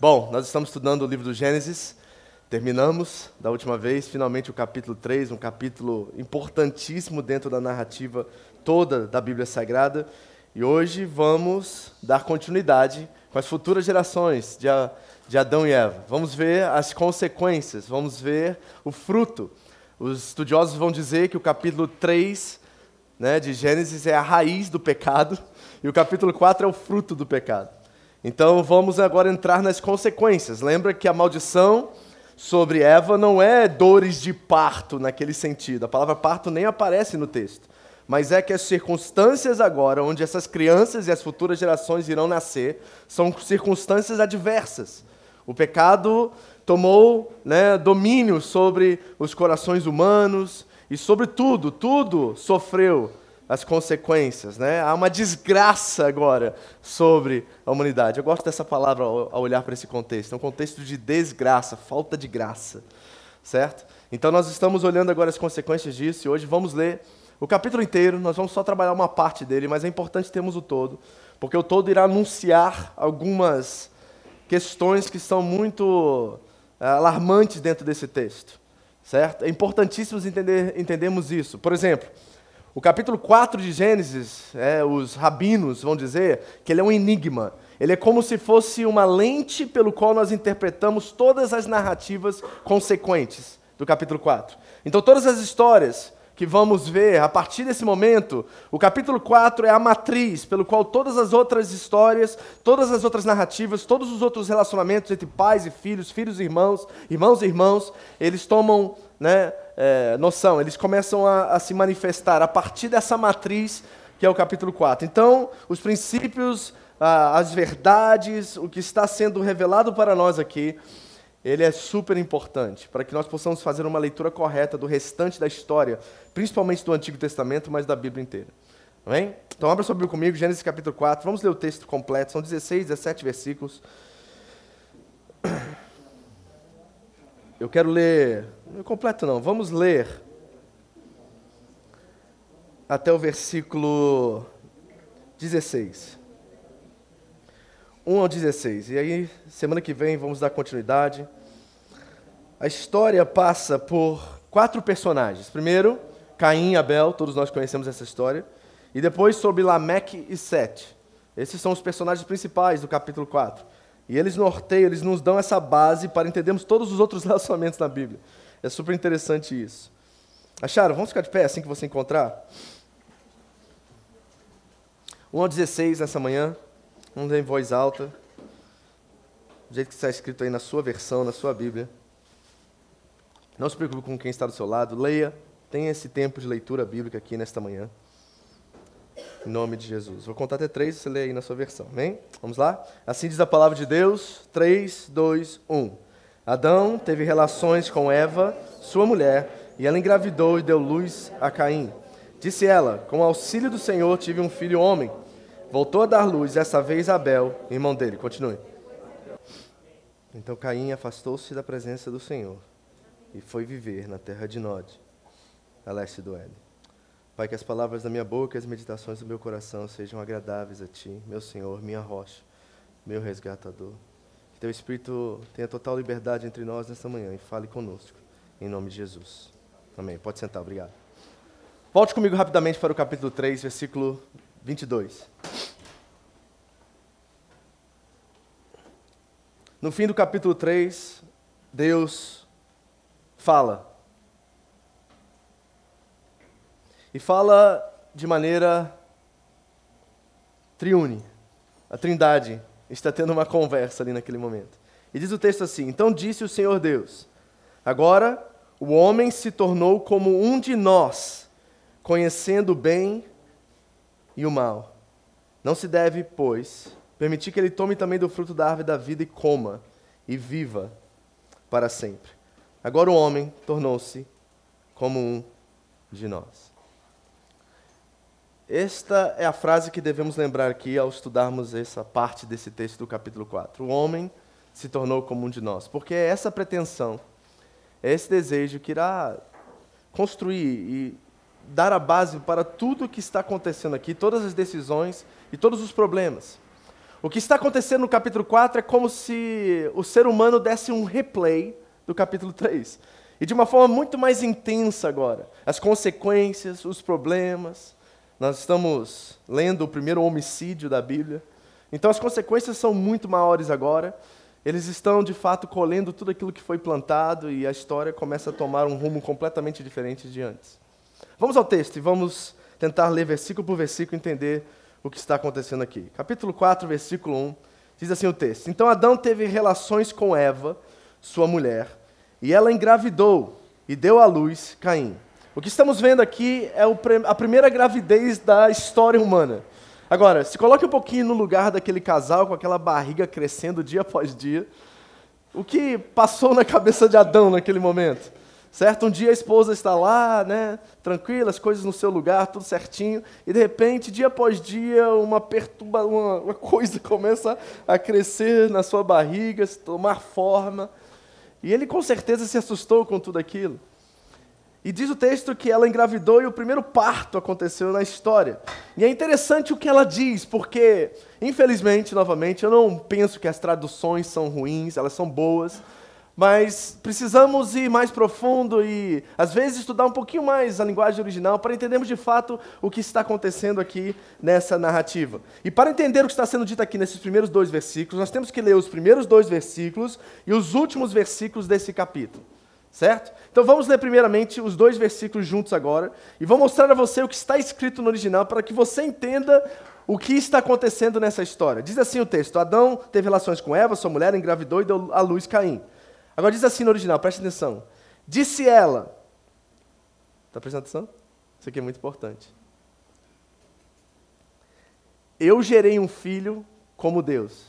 Bom, nós estamos estudando o livro do Gênesis, terminamos da última vez, finalmente o capítulo 3, um capítulo importantíssimo dentro da narrativa toda da Bíblia Sagrada, e hoje vamos dar continuidade com as futuras gerações de Adão e Eva. Vamos ver as consequências, vamos ver o fruto. Os estudiosos vão dizer que o capítulo 3, de Gênesis é a raiz do pecado, e o capítulo 4 é o fruto do pecado. Então vamos agora entrar nas consequências. Lembra que a maldição sobre Eva não é dores de parto naquele sentido. A palavra parto nem aparece no texto. Mas é que as circunstâncias agora, onde essas crianças e as futuras gerações irão nascer, são circunstâncias adversas. O pecado tomou domínio sobre os corações humanos e sobre tudo, tudo sofreu as consequências, Há uma desgraça agora sobre a humanidade. Eu gosto dessa palavra ao olhar para esse contexto. É um contexto de desgraça, falta de graça, certo? Então nós estamos olhando agora as consequências disso e hoje vamos ler o capítulo inteiro. Nós vamos só trabalhar uma parte dele, mas é importante termos o todo, porque o todo irá anunciar algumas questões que são muito alarmantes dentro desse texto, certo? É importantíssimo entendermos isso. Por exemplo, o capítulo 4 de Gênesis, os rabinos vão dizer que ele é um enigma. Ele é como se fosse uma lente pelo qual nós interpretamos todas as narrativas consequentes do capítulo 4. Então, todas as histórias que vamos ver a partir desse momento, o capítulo 4 é a matriz pelo qual todas as outras histórias, todas as outras narrativas, todos os outros relacionamentos entre pais e filhos, filhos e irmãos, irmãos e irmãos, eles tomam noção, eles começam a se manifestar a partir dessa matriz que é o capítulo 4. Então, os princípios, as verdades, o que está sendo revelado para nós aqui, ele é super importante para que nós possamos fazer uma leitura correta do restante da história, principalmente do Antigo Testamento, mas da Bíblia inteira. Amém? Então, abra sua Bíblia comigo, Gênesis capítulo 4, vamos ler o texto completo, são 16, 17 versículos. Eu quero ler, não completo não, vamos ler até o versículo 16. 1 ao 16. E aí, semana que vem, vamos dar continuidade. A história passa por 4 personagens. Primeiro, Caim e Abel, todos nós conhecemos essa história. E depois sobre Lameque e Sete. Esses são os personagens principais do capítulo 4. E eles norteiam, eles nos dão essa base para entendermos todos os outros relacionamentos na Bíblia. É super interessante isso. Acharam? Vamos ficar de pé assim que você encontrar? 1 ao 16 nessa manhã. Vamos ler em voz alta. Do jeito que está escrito aí na sua versão, na sua Bíblia. Não se preocupe com quem está do seu lado. Leia. Tenha esse tempo de leitura bíblica aqui nesta manhã. Em nome de Jesus. Vou contar até 3, você lê aí na sua versão. Amém? Vamos lá? Assim diz a palavra de Deus. 3, 2, 1. Adão teve relações com Eva, sua mulher, e ela engravidou e deu luz a Caim. Disse ela, com o auxílio do Senhor tive um filho homem. Voltou a dar luz, dessa vez a Abel, irmão dele. Continue. Então Caim afastou-se da presença do Senhor e foi viver na terra de Nod, a leste do Éden. Pai, que as palavras da minha boca e as meditações do meu coração sejam agradáveis a Ti, meu Senhor, minha rocha, meu resgatador. Que Teu Espírito tenha total liberdade entre nós nesta manhã e fale conosco, em nome de Jesus. Amém. Pode sentar, obrigado. Volte comigo rapidamente para o capítulo 3, versículo 22. No fim do capítulo 3, Deus fala. E fala de maneira triune. A Trindade está tendo uma conversa ali naquele momento. E diz o texto assim: então disse o Senhor Deus, agora o homem se tornou como um de nós, conhecendo o bem e o mal. Não se deve, pois, permitir que ele tome também do fruto da árvore da vida e coma, e viva para sempre. Agora o homem tornou-se como um de nós. Esta é a frase que devemos lembrar aqui ao estudarmos essa parte desse texto do capítulo 4. O homem se tornou como um de nós. Porque é essa pretensão, é esse desejo que irá construir e dar a base para tudo o que está acontecendo aqui, todas as decisões e todos os problemas. O que está acontecendo no capítulo 4 é como se o ser humano desse um replay do capítulo 3. E de uma forma muito mais intensa agora. As consequências, os problemas. Nós estamos lendo o primeiro homicídio da Bíblia. Então as consequências são muito maiores agora. Eles estão, de fato, colhendo tudo aquilo que foi plantado e a história começa a tomar um rumo completamente diferente de antes. Vamos ao texto e vamos tentar ler versículo por versículo e entender o que está acontecendo aqui. Capítulo 4, versículo 1, diz assim o texto. Então Adão teve relações com Eva, sua mulher, e ela engravidou e deu à luz Caim. O que estamos vendo aqui é a primeira gravidez da história humana. Agora, se coloque um pouquinho no lugar daquele casal com aquela barriga crescendo dia após dia. O que passou na cabeça de Adão naquele momento? Certo? Um dia a esposa está lá, né, tranquila, as coisas no seu lugar, tudo certinho, e de repente, dia após dia, uma coisa começa a crescer na sua barriga, tomar forma. E ele com certeza se assustou com tudo aquilo. E diz o texto que ela engravidou e o primeiro parto aconteceu na história. E é interessante o que ela diz, porque, infelizmente, novamente, eu não penso que as traduções são ruins, elas são boas, mas precisamos ir mais profundo e, às vezes, estudar um pouquinho mais a linguagem original para entendermos, de fato, o que está acontecendo aqui nessa narrativa. E para entender o que está sendo dito aqui nesses primeiros 2 versículos, nós temos que ler os primeiros 2 versículos e os últimos versículos desse capítulo. Certo? Então vamos ler primeiramente os 2 versículos juntos agora e vou mostrar a você o que está escrito no original para que você entenda o que está acontecendo nessa história. Diz assim o texto: Adão teve relações com Eva, sua mulher, engravidou e deu à luz Caim. Agora diz assim no original, preste atenção. Disse ela... Está prestando atenção? Isso aqui é muito importante. Eu gerei um filho como Deus.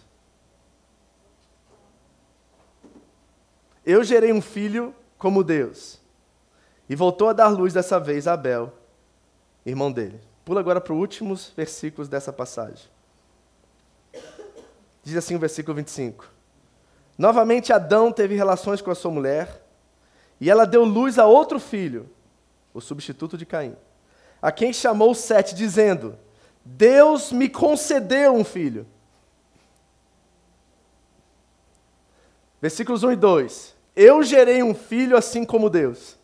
Eu gerei um filho como Deus. E voltou a dar luz dessa vez a Abel, irmão dele. Pula agora para os últimos versículos dessa passagem. Diz assim o versículo 25. Novamente Adão teve relações com a sua mulher, e ela deu luz a outro filho, o substituto de Caim, a quem chamou Sete, dizendo: Deus me concedeu um filho. Versículos 1 e 2. Eu gerei um filho assim como Deus.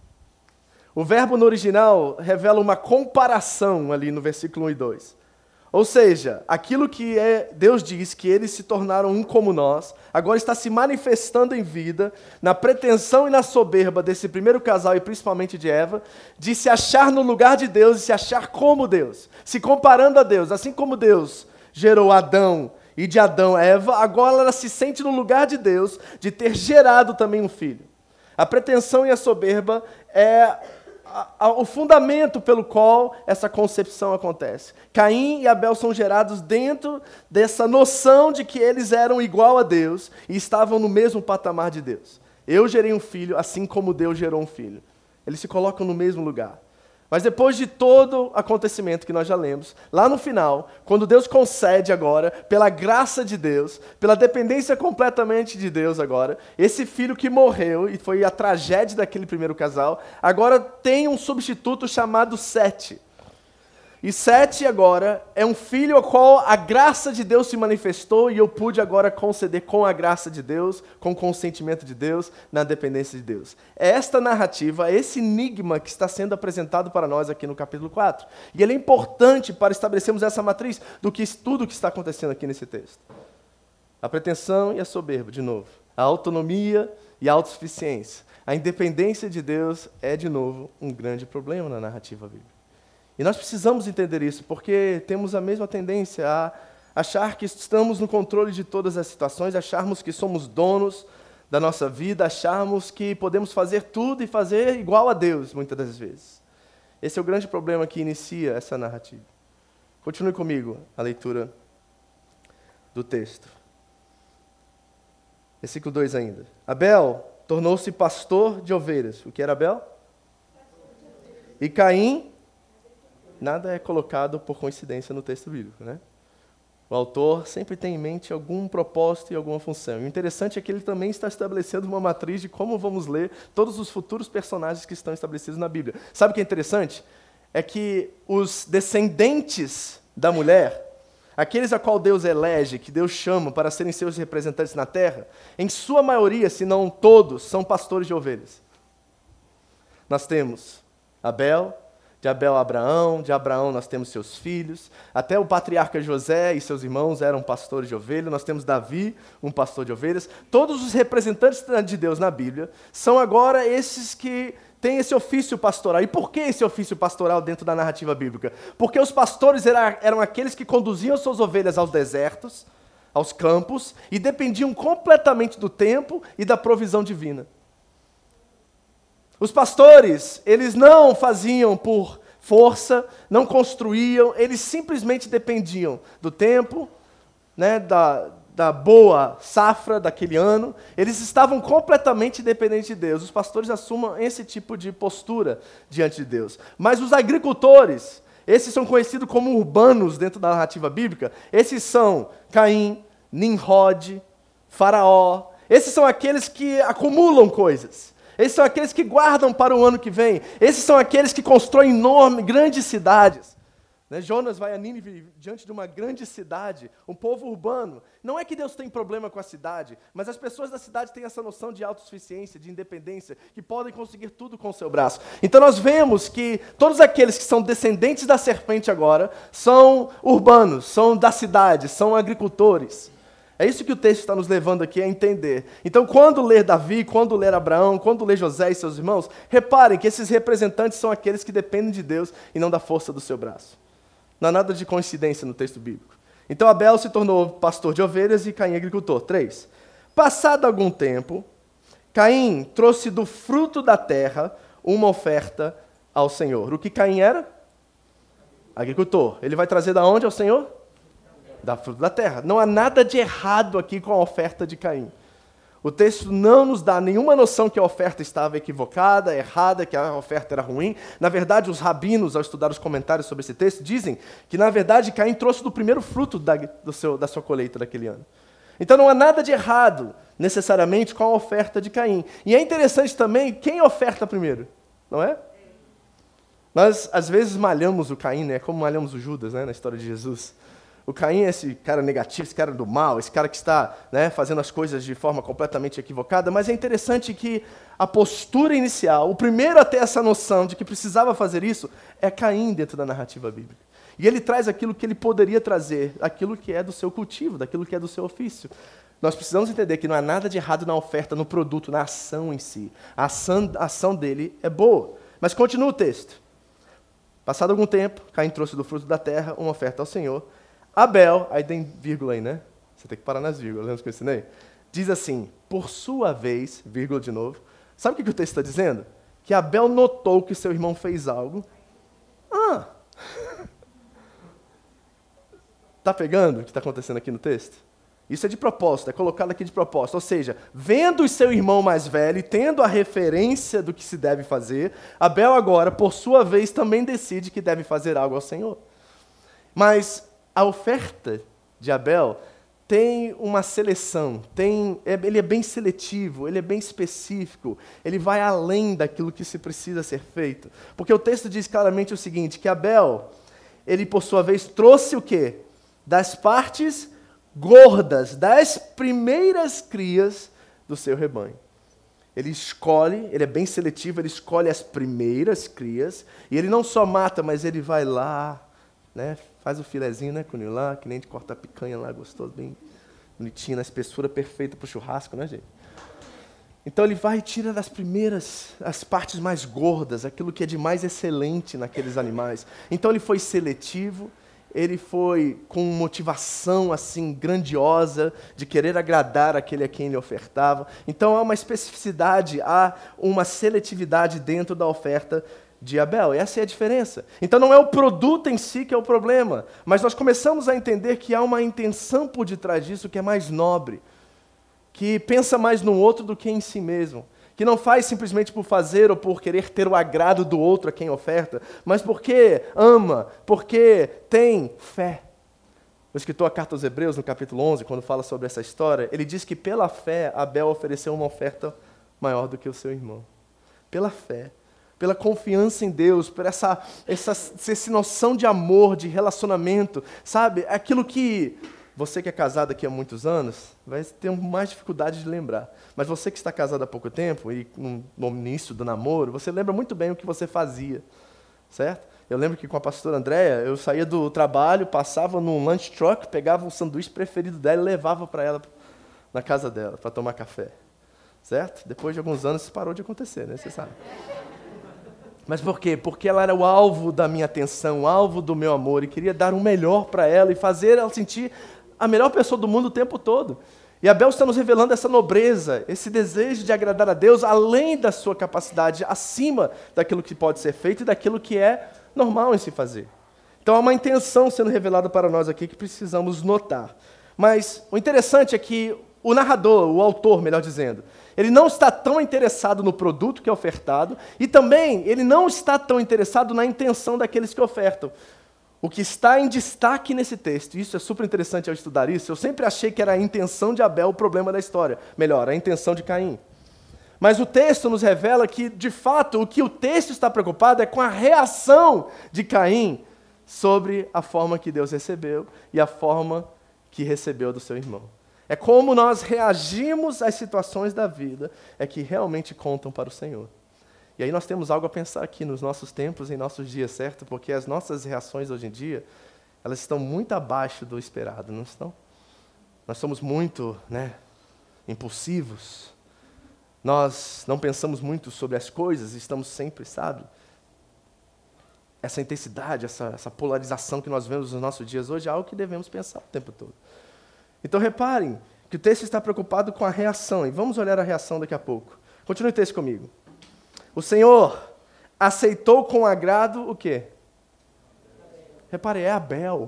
O verbo no original revela uma comparação ali no versículo 1 e 2. Ou seja, aquilo que Deus diz que eles se tornaram um como nós, agora está se manifestando em vida, na pretensão e na soberba desse primeiro casal e principalmente de Eva, de se achar no lugar de Deus e se achar como Deus, se comparando a Deus. Assim como Deus gerou Adão e de Adão Eva, agora ela se sente no lugar de Deus, de ter gerado também um filho. A pretensão e a soberba é o fundamento pelo qual essa concepção acontece. Caim e Abel são gerados dentro dessa noção de que eles eram igual a Deus e estavam no mesmo patamar de Deus. Eu gerei um filho assim como Deus gerou um filho. Eles se colocam no mesmo lugar. Mas depois de todo acontecimento que nós já lemos, lá no final, quando Deus concede agora, pela graça de Deus, pela dependência completamente de Deus agora, esse filho que morreu, e foi a tragédia daquele primeiro casal, agora tem um substituto chamado Sete. E Sete agora é um filho ao qual a graça de Deus se manifestou e eu pude agora conceder com a graça de Deus, com o consentimento de Deus, na dependência de Deus. É esta narrativa, é esse enigma que está sendo apresentado para nós aqui no capítulo 4. E ele é importante para estabelecermos essa matriz do que tudo que está acontecendo aqui nesse texto. A pretensão e a soberba, de novo. A autonomia e a autossuficiência. A independência de Deus é, de novo, um grande problema na narrativa bíblica. E nós precisamos entender isso, porque temos a mesma tendência a achar que estamos no controle de todas as situações, acharmos que somos donos da nossa vida, acharmos que podemos fazer tudo e fazer igual a Deus, muitas das vezes. Esse é o grande problema que inicia essa narrativa. Continue comigo a leitura do texto. Versículo 2 ainda. Abel tornou-se pastor de ovelhas. O que era Abel? E Caim... Nada é colocado por coincidência no texto bíblico, né? O autor sempre tem em mente algum propósito e alguma função. E o interessante é que ele também está estabelecendo uma matriz de como vamos ler todos os futuros personagens que estão estabelecidos na Bíblia. Sabe o que é interessante? É que os descendentes da mulher, aqueles a qual Deus elege, que Deus chama para serem seus representantes na terra, em sua maioria, se não todos, são pastores de ovelhas. Nós temos Abel, de Abel Abraão, de Abraão nós temos seus filhos, até o patriarca José e seus irmãos eram pastores de ovelhas, nós temos Davi, um pastor de ovelhas. Todos os representantes de Deus na Bíblia são agora esses que têm esse ofício pastoral. E por que esse ofício pastoral dentro da narrativa bíblica? Porque os pastores eram aqueles que conduziam suas ovelhas aos desertos, aos campos, e dependiam completamente do tempo e da provisão divina. Os pastores, eles não faziam por força, não construíam, eles simplesmente dependiam do tempo, né, da boa safra daquele ano. Eles estavam completamente dependentes de Deus. Os pastores assumam esse tipo de postura diante de Deus. Mas os agricultores, esses são conhecidos como urbanos dentro da narrativa bíblica. Esses são Caim, Nimrod, Faraó. Esses são aqueles que acumulam coisas. Esses são aqueles que guardam para o ano que vem. Esses são aqueles que constroem grandes cidades. Jonas vai a Nínive diante de uma grande cidade, um povo urbano. Não é que Deus tem problema com a cidade, mas as pessoas da cidade têm essa noção de autossuficiência, de independência, que podem conseguir tudo com o seu braço. Então nós vemos que todos aqueles que são descendentes da serpente agora são urbanos, são da cidade, são agricultores. É isso que o texto está nos levando aqui a entender. Então, quando ler Davi, quando ler Abraão, quando ler José e seus irmãos, reparem que esses representantes são aqueles que dependem de Deus e não da força do seu braço. Não há nada de coincidência no texto bíblico. Então, Abel se tornou pastor de ovelhas e Caim agricultor. 3. Passado algum tempo, Caim trouxe do fruto da terra uma oferta ao Senhor. O que Caim era? Agricultor. Ele vai trazer da onde ao Senhor? Da fruta da terra. Não há nada de errado aqui com a oferta de Caim. O texto não nos dá nenhuma noção que a oferta estava equivocada, errada, que a oferta era ruim. Na verdade, os rabinos, ao estudar os comentários sobre esse texto, dizem que, na verdade, Caim trouxe do primeiro fruto da sua colheita daquele ano. Então não há nada de errado, necessariamente, com a oferta de Caim. E é interessante também quem oferta primeiro, não é? Nós, às vezes, malhamos o Caim, né? Como malhamos o Judas, né? Na história de Jesus. O Caim é esse cara negativo, esse cara do mal, esse cara que está, né, fazendo as coisas de forma completamente equivocada, mas é interessante que a postura inicial, o primeiro a ter essa noção de que precisava fazer isso, é Caim dentro da narrativa bíblica. E ele traz aquilo que ele poderia trazer, aquilo que é do seu cultivo, daquilo que é do seu ofício. Nós precisamos entender que não há nada de errado na oferta, no produto, na ação em si. A ação dele é boa. Mas continua o texto. Passado algum tempo, Caim trouxe do fruto da terra uma oferta ao Senhor. Abel, aí tem vírgula aí, né? Você tem que parar nas vírgulas, lembra que eu ensinei? Diz assim, por sua vez, vírgula de novo. Sabe o que o texto está dizendo? Que Abel notou que seu irmão fez algo. Está pegando o que está acontecendo aqui no texto? Isso é de propósito, é colocado aqui de propósito. Ou seja, vendo o seu irmão mais velho e tendo a referência do que se deve fazer, Abel agora, por sua vez, também decide que deve fazer algo ao Senhor. Mas a oferta de Abel tem uma seleção, ele é bem seletivo, ele é bem específico, ele vai além daquilo que se precisa ser feito. Porque o texto diz claramente o seguinte, que Abel, ele por sua vez trouxe o quê? Das partes gordas, das primeiras crias do seu rebanho. Ele é bem seletivo, ele escolhe as primeiras crias, e ele não só mata, mas ele vai lá, né, faz o filezinho, né, Cunil, lá, que nem a gente corta a picanha lá, gostoso, bem bonitinho, na espessura perfeita para o churrasco, né, gente? Então ele vai e tira das primeiras, as partes mais gordas, aquilo que é de mais excelente naqueles animais. Então ele foi seletivo, ele foi com motivação assim grandiosa de querer agradar aquele a quem ele ofertava. Então há uma especificidade, há uma seletividade dentro da oferta de Abel. Essa é a diferença. Então não é o produto em si que é o problema, mas nós começamos a entender que há uma intenção por detrás disso que é mais nobre, que pensa mais no outro do que em si mesmo, que não faz simplesmente por fazer ou por querer ter o agrado do outro a quem oferta, mas porque ama, porque tem fé. O escritor a carta aos Hebreus, no capítulo 11, quando fala sobre essa história, ele diz que pela fé Abel ofereceu uma oferta maior do que o seu irmão. Pela fé. pela confiança em Deus, por essa noção de amor, de relacionamento, sabe? Aquilo que você que é casado aqui há muitos anos vai ter mais dificuldade de lembrar. Mas você que está casado há pouco tempo e no início do namoro, você lembra muito bem o que você fazia, certo? Eu lembro que com a pastora Andréia, eu saía do trabalho, passava num lunch truck, pegava o sanduíche preferido dela e levava para ela na casa dela, para tomar café. Certo? Depois de alguns anos isso parou de acontecer, né? Você sabe. Mas por quê? Porque ela era o alvo da minha atenção, o alvo do meu amor, e queria dar o melhor para ela e fazer ela sentir a melhor pessoa do mundo o tempo todo. E Abel está nos revelando essa nobreza, esse desejo de agradar a Deus, além da sua capacidade, acima daquilo que pode ser feito e daquilo que é normal em se fazer. Então há uma intenção sendo revelada para nós aqui que precisamos notar. Mas o interessante é que o narrador, o autor, melhor dizendo, ele não está tão interessado no produto que é ofertado e também ele não está tão interessado na intenção daqueles que ofertam. O que está em destaque nesse texto, e isso é super interessante ao estudar isso, eu sempre achei que era a intenção de Abel o problema da história. Melhor, a intenção de Caim. Mas o texto nos revela que, de fato, o que o texto está preocupado é com a reação de Caim sobre a forma que Deus recebeu e a forma que recebeu do seu irmão. É como nós reagimos às situações da vida é que realmente contam para o Senhor. E aí nós temos algo a pensar aqui nos nossos tempos, em nossos dias, certo? Porque as nossas reações hoje em dia, elas estão muito abaixo do esperado, não estão? Nós somos muito, impulsivos. Nós não pensamos muito sobre as coisas, estamos sempre, sabe? Essa intensidade, essa polarização que nós vemos nos nossos dias hoje é algo que devemos pensar o tempo todo. Então reparem que o texto está preocupado com a reação, e vamos olhar a reação daqui a pouco. Continue o texto comigo. O Senhor aceitou com agrado o quê? Repare, é Abel.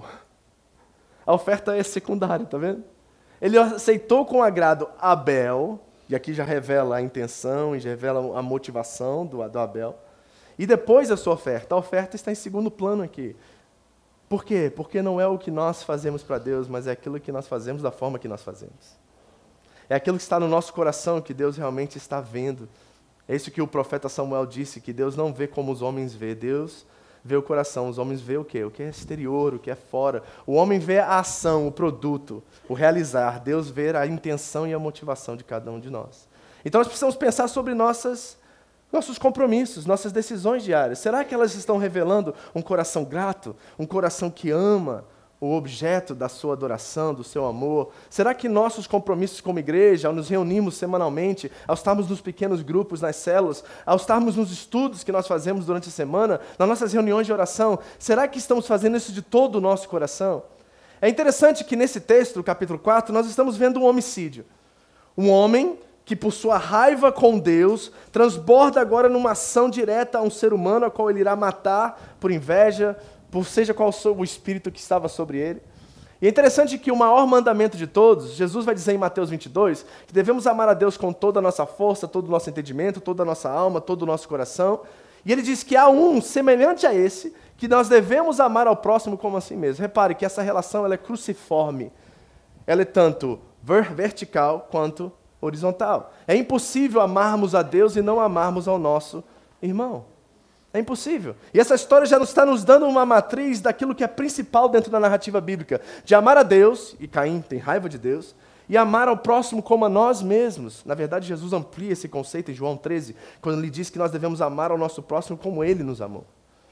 A oferta é secundária, tá vendo? Ele aceitou com agrado Abel, e aqui já revela a intenção e já revela a motivação do Abel. E depois a sua oferta. A oferta está em segundo plano aqui. Por quê? Porque não é o que nós fazemos para Deus, mas é aquilo que nós fazemos da forma que nós fazemos. É aquilo que está no nosso coração que Deus realmente está vendo. É isso que o profeta Samuel disse, que Deus não vê como os homens vê. Deus vê o coração. Os homens vê o quê? O que é exterior, o que é fora. O homem vê a ação, o produto, o realizar. Deus vê a intenção e a motivação de cada um de nós. Então nós precisamos pensar sobre nossos compromissos, nossas decisões diárias. Será que elas estão revelando um coração grato? Um coração que ama o objeto da sua adoração, do seu amor? Será que nossos compromissos como igreja, ao nos reunirmos semanalmente, ao estarmos nos pequenos grupos, nas células, ao estarmos nos estudos que nós fazemos durante a semana, nas nossas reuniões de oração, será que estamos fazendo isso de todo o nosso coração? É interessante que nesse texto, no capítulo 4, nós estamos vendo um homicídio. Um homem que por sua raiva com Deus, transborda agora numa ação direta a um ser humano, a qual ele irá matar por inveja, por seja qual o espírito que estava sobre ele. E é interessante que o maior mandamento de todos, Jesus vai dizer em Mateus 22, que devemos amar a Deus com toda a nossa força, todo o nosso entendimento, toda a nossa alma, todo o nosso coração. E ele diz que há um semelhante a esse, que nós devemos amar ao próximo como a si mesmo. Repare que essa relação ela é cruciforme. Ela é tanto vertical quanto horizontal. É impossível amarmos a Deus e não amarmos ao nosso irmão. É impossível. E essa história já está nos dando uma matriz daquilo que é principal dentro da narrativa bíblica, de amar a Deus, e Caim tem raiva de Deus, e amar ao próximo como a nós mesmos. Na verdade, Jesus amplia esse conceito em João 13, quando ele diz que nós devemos amar ao nosso próximo como ele nos amou.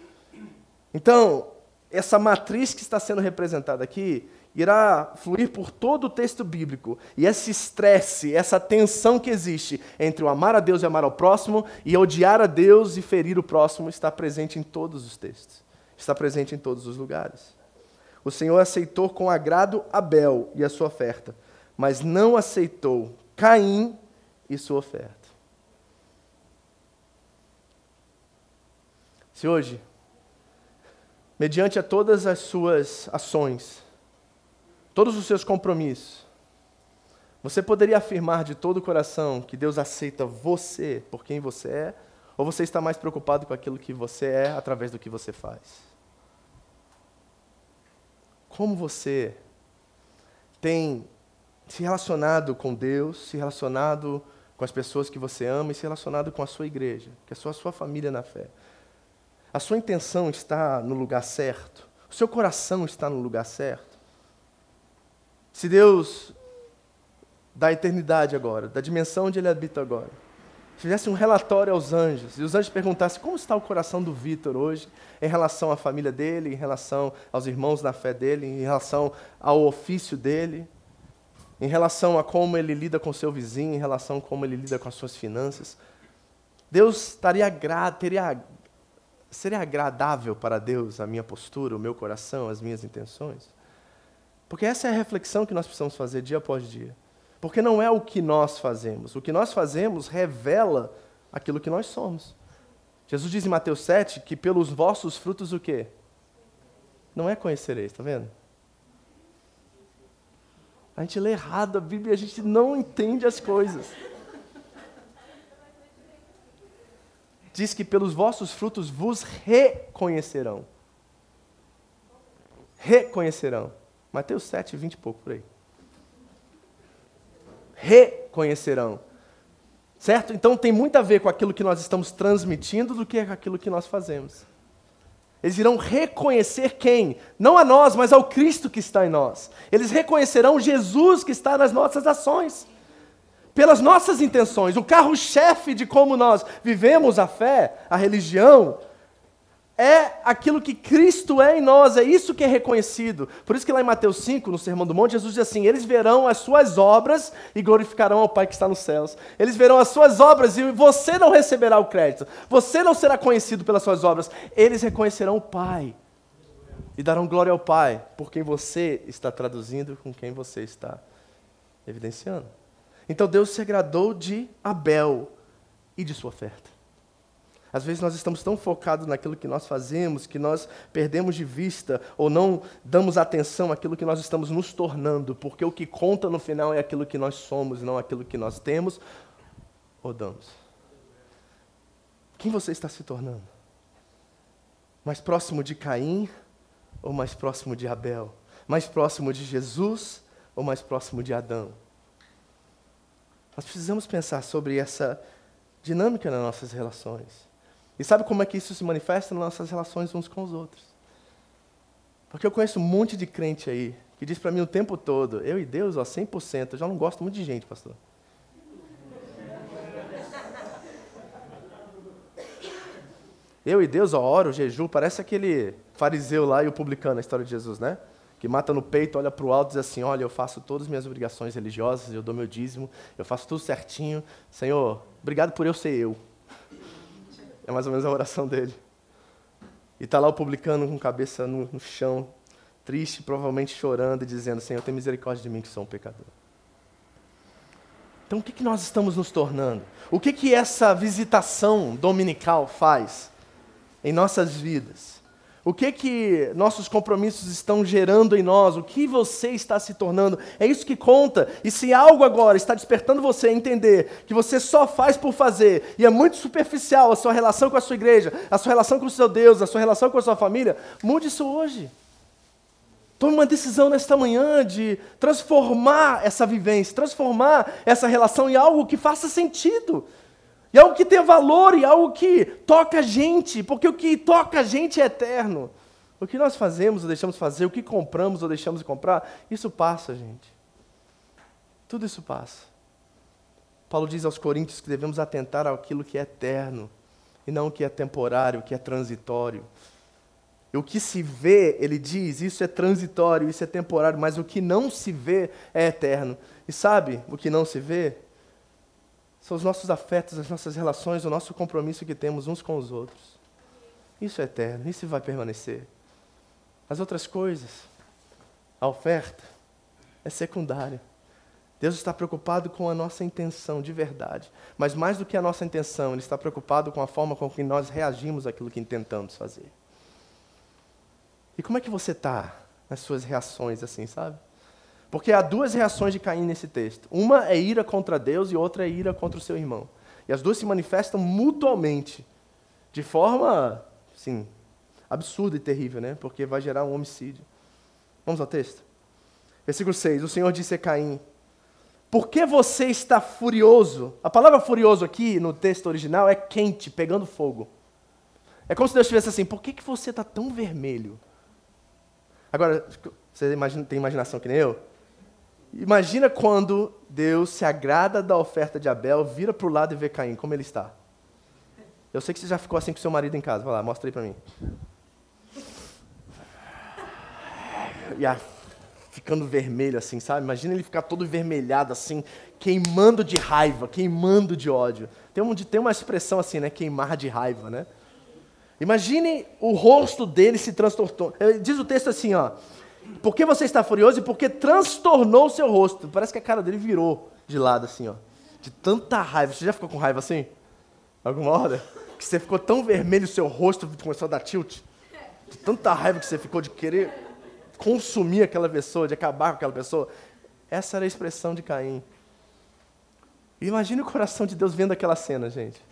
Então, essa matriz que está sendo representada aqui irá fluir por todo o texto bíblico. E esse estresse, essa tensão que existe entre o amar a Deus e amar ao próximo, e odiar a Deus e ferir o próximo, está presente em todos os textos. Está presente em todos os lugares. O Senhor aceitou com agrado Abel e a sua oferta, mas não aceitou Caim e sua oferta. Se hoje, mediante a todas as suas ações, todos os seus compromissos, você poderia afirmar de todo o coração que Deus aceita você por quem você é, ou você está mais preocupado com aquilo que você é através do que você faz? Como você tem se relacionado com Deus, se relacionado com as pessoas que você ama e se relacionado com a sua igreja, que é a sua família na fé. A sua intenção está no lugar certo? O seu coração está no lugar certo? Se Deus, da eternidade agora, da dimensão onde Ele habita agora, fizesse um relatório aos anjos, e os anjos perguntassem como está o coração do Vitor hoje, em relação à família dele, em relação aos irmãos na fé dele, em relação ao ofício dele, em relação a como ele lida com seu vizinho, em relação a como ele lida com as suas finanças, Deus seria agradável para Deus a minha postura, o meu coração, as minhas intenções? Porque essa é a reflexão que nós precisamos fazer dia após dia. Porque não é o que nós fazemos. O que nós fazemos revela aquilo que nós somos. Jesus diz em Mateus 7 que pelos vossos frutos o quê? Não é conhecereis, está vendo? A gente lê errado a Bíblia e a gente não entende as coisas. Diz que pelos vossos frutos vos reconhecerão. Reconhecerão. Mateus 7, 20 e pouco, por aí. Reconhecerão. Certo? Então tem muito a ver com aquilo que nós estamos transmitindo do que com aquilo que nós fazemos. Eles irão reconhecer quem? Não a nós, mas ao Cristo que está em nós. Eles reconhecerão Jesus que está nas nossas ações. Pelas nossas intenções. O carro-chefe de como nós vivemos a fé, a religião, é aquilo que Cristo é em nós, é isso que é reconhecido. Por isso que lá em Mateus 5, no Sermão do Monte, Jesus diz assim, eles verão as suas obras e glorificarão ao Pai que está nos céus. Eles verão as suas obras e você não receberá o crédito. Você não será conhecido pelas suas obras. Eles reconhecerão o Pai e darão glória ao Pai por quem você está traduzindo, com quem você está evidenciando. Então Deus se agradou de Abel e de sua oferta. Às vezes nós estamos tão focados naquilo que nós fazemos, que nós perdemos de vista ou não damos atenção àquilo que nós estamos nos tornando, porque o que conta no final é aquilo que nós somos, não aquilo que nós temos ou damos. Quem você está se tornando? Mais próximo de Caim ou mais próximo de Abel? Mais próximo de Jesus ou mais próximo de Adão? Nós precisamos pensar sobre essa dinâmica nas nossas relações. E sabe como é que isso se manifesta nas nossas relações uns com os outros? Porque eu conheço um monte de crente aí, que diz para mim o tempo todo, eu e Deus, 100%, eu já não gosto muito de gente, pastor. Eu e Deus, oro, jejuo, parece aquele fariseu lá e o publicano, a história de Jesus, né? Que mata no peito, olha para o alto e diz assim, olha, eu faço todas as minhas obrigações religiosas, eu dou meu dízimo, eu faço tudo certinho. Senhor, obrigado por eu ser eu. É mais ou menos a oração dele. E está lá o publicano com a cabeça no chão, triste, provavelmente chorando e dizendo, Senhor, tem misericórdia de mim que sou um pecador. Então o que nós estamos nos tornando? O que essa visitação dominical faz em nossas vidas? O que nossos compromissos estão gerando em nós? O que você está se tornando? É isso que conta. E se algo agora está despertando você a entender que você só faz por fazer, e é muito superficial a sua relação com a sua igreja, a sua relação com o seu Deus, a sua relação com a sua família, mude isso hoje. Tome uma decisão nesta manhã de transformar essa vivência, transformar essa relação em algo que faça sentido. E algo que tenha valor, e algo que toca a gente, porque o que toca a gente é eterno. O que nós fazemos ou deixamos de fazer, o que compramos ou deixamos de comprar, isso passa, gente. Tudo isso passa. Paulo diz aos Coríntios que devemos atentar àquilo que é eterno, e não o que é temporário, o que é transitório. E o que se vê, ele diz, isso é transitório, isso é temporário, mas o que não se vê é eterno. E sabe o que não se vê? São os nossos afetos, as nossas relações, o nosso compromisso que temos uns com os outros. Isso é eterno, isso vai permanecer. As outras coisas, a oferta, é secundária. Deus está preocupado com a nossa intenção de verdade. Mas mais do que a nossa intenção, Ele está preocupado com a forma com que nós reagimos àquilo que intentamos fazer. E como é que você está nas suas reações assim, sabe? Porque há duas reações de Caim nesse texto. Uma é ira contra Deus e outra é ira contra o seu irmão. E as duas se manifestam mutuamente, de forma, assim, absurda e terrível, né? Porque vai gerar um homicídio. Vamos ao texto? Versículo 6. O Senhor disse a Caim, por que você está furioso? A palavra furioso aqui no texto original é quente, pegando fogo. É como se Deus estivesse assim, por que você está tão vermelho? Agora, você tem imaginação que nem eu? Imagina quando Deus se agrada da oferta de Abel, vira para o lado e vê Caim, como ele está. Eu sei que você já ficou assim com seu marido em casa. Vai lá, mostra aí para mim. Ficando vermelho assim, sabe? Imagina ele ficar todo vermelhado assim, queimando de raiva, queimando de ódio. Tem uma expressão assim, né? Queimar de raiva, né? Imagine o rosto dele se transtornou. Diz o texto assim, ó. Por que você está furioso e porque transtornou o seu rosto? Parece que a cara dele virou de lado assim, ó. De tanta raiva. Você já ficou com raiva assim? Alguma hora? Que você ficou tão vermelho, o seu rosto começou a dar tilt? De tanta raiva que você ficou de querer consumir aquela pessoa, de acabar com aquela pessoa. Essa era a expressão de Caim. E imagine o coração de Deus vendo aquela cena, gente.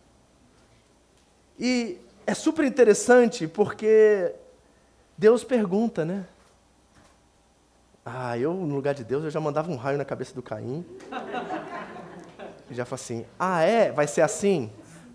E é super interessante porque Deus pergunta, né? Eu, no lugar de Deus, eu já mandava um raio na cabeça do Caim. E já falava assim, vai ser assim?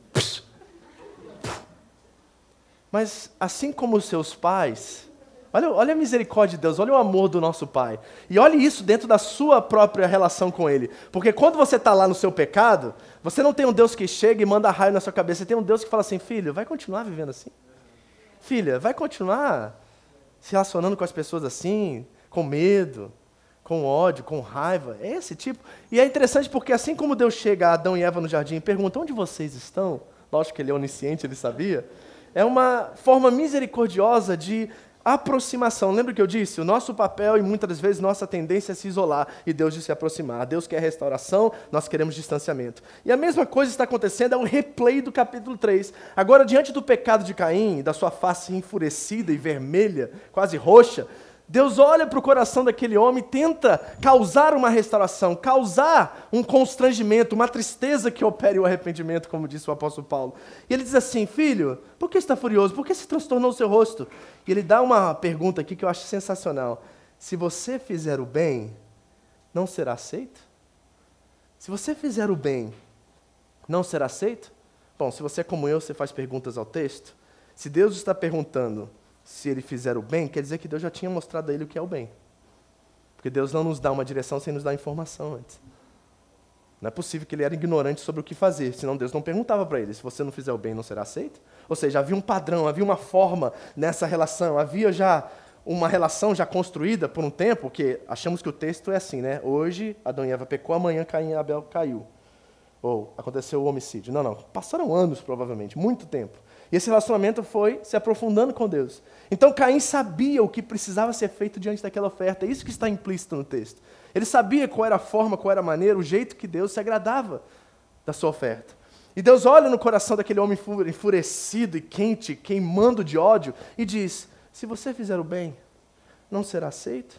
Mas assim como os seus pais, olha a misericórdia de Deus, olha o amor do nosso Pai. E olhe isso dentro da sua própria relação com Ele. Porque quando você está lá no seu pecado, você não tem um Deus que chega e manda raio na sua cabeça. Você tem um Deus que fala assim, filho, vai continuar vivendo assim? Filha, vai continuar se relacionando com as pessoas assim, com medo, com ódio, com raiva? É esse tipo. E é interessante porque assim como Deus chega a Adão e Eva no jardim e pergunta, onde vocês estão? Lógico que Ele é onisciente, Ele sabia. É uma forma misericordiosa de aproximação. Lembra que eu disse? O nosso papel e muitas das vezes nossa tendência é se isolar e Deus de se aproximar. Deus quer restauração, nós queremos distanciamento. E a mesma coisa está acontecendo, é um replay do capítulo 3. Agora, diante do pecado de Caim, da sua face enfurecida e vermelha, quase roxa, Deus olha para o coração daquele homem e tenta causar uma restauração, causar um constrangimento, uma tristeza que opere o arrependimento, como disse o apóstolo Paulo. E ele diz assim, filho, por que está furioso? Por que se transtornou o seu rosto? E ele dá uma pergunta aqui que eu acho sensacional. Se você fizer o bem, não será aceito? Se você fizer o bem, não será aceito? Bom, se você é como eu, você faz perguntas ao texto. Se Deus está perguntando se ele fizer o bem, quer dizer que Deus já tinha mostrado a ele o que é o bem. Porque Deus não nos dá uma direção sem nos dar informação antes. Não é possível que ele era ignorante sobre o que fazer, senão Deus não perguntava para ele, se você não fizer o bem, não será aceito? Ou seja, havia um padrão, havia uma forma nessa relação, havia já uma relação já construída por um tempo, porque achamos que o texto é assim, né? Hoje Adão e Eva pecou, amanhã Caim e Abel caiu. Ou aconteceu o homicídio. Não. Passaram anos, provavelmente, muito tempo. E esse relacionamento foi se aprofundando com Deus. Então Caim sabia o que precisava ser feito diante daquela oferta. É isso que está implícito no texto. Ele sabia qual era a forma, qual era a maneira, o jeito que Deus se agradava da sua oferta. E Deus olha no coração daquele homem enfurecido e quente, queimando de ódio, e diz, se você fizer o bem, não será aceito?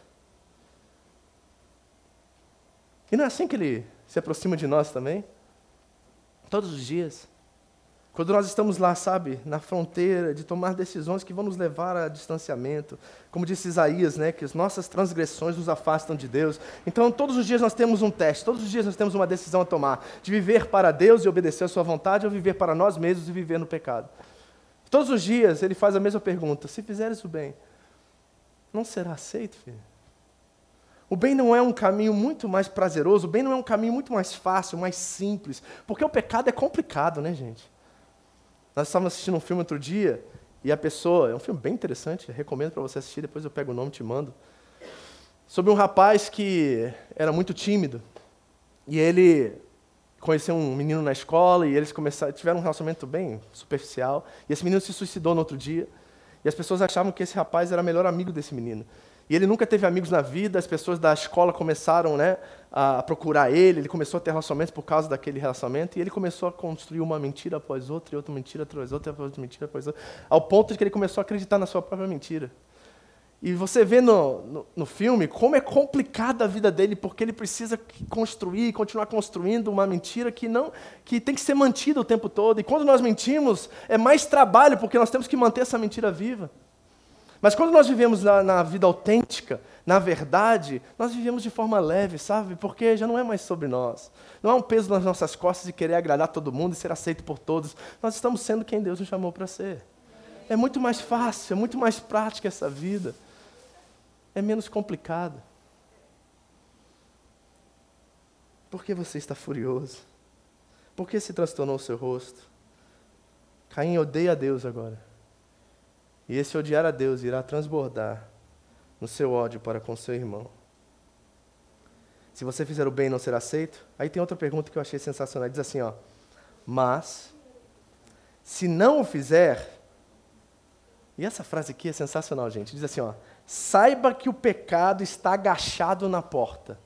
E não é assim que ele se aproxima de nós também? Todos os dias. Quando nós estamos lá, sabe, na fronteira de tomar decisões que vão nos levar a distanciamento. Como disse Isaías, né, que as nossas transgressões nos afastam de Deus. Então, todos os dias nós temos um teste, todos os dias nós temos uma decisão a tomar. De viver para Deus e obedecer a sua vontade, ou viver para nós mesmos e viver no pecado. Todos os dias ele faz a mesma pergunta, se fizeres o bem, não será aceito, filho? O bem não é um caminho muito mais prazeroso, o bem não é um caminho muito mais fácil, mais simples, porque o pecado é complicado, né, gente? Nós estávamos assistindo um filme outro dia, e a pessoa, é um filme bem interessante, recomendo para você assistir, depois eu pego o nome e te mando, sobre um rapaz que era muito tímido, e ele conheceu um menino na escola, e eles tiveram um relacionamento bem superficial, e esse menino se suicidou no outro dia, e as pessoas achavam que esse rapaz era o melhor amigo desse menino. E ele nunca teve amigos na vida, as pessoas da escola começaram, né, a procurar ele começou a ter relacionamentos por causa daquele relacionamento, e ele começou a construir uma mentira após outra, e outra mentira após outra, e outra mentira após outra, ao ponto de que ele começou a acreditar na sua própria mentira. E você vê no filme como é complicada a vida dele, porque ele precisa construir, continuar construindo uma mentira que tem que ser mantida o tempo todo, e quando nós mentimos, é mais trabalho, porque nós temos que manter essa mentira viva. Mas quando nós vivemos na vida autêntica, na verdade, nós vivemos de forma leve, sabe? Porque já não é mais sobre nós. Não é um peso nas nossas costas de querer agradar todo mundo e ser aceito por todos. Nós estamos sendo quem Deus nos chamou para ser. É muito mais fácil, é muito mais prática essa vida. É menos complicado. Por que você está furioso? Por que se transtornou o seu rosto? Caim odeia a Deus agora. E esse odiar a Deus irá transbordar no seu ódio para com seu irmão. Se você fizer o bem, não será aceito? Aí tem outra pergunta que eu achei sensacional. Diz assim, mas, se não o fizer... E essa frase aqui é sensacional, gente. Diz assim, saiba que o pecado está agachado na porta.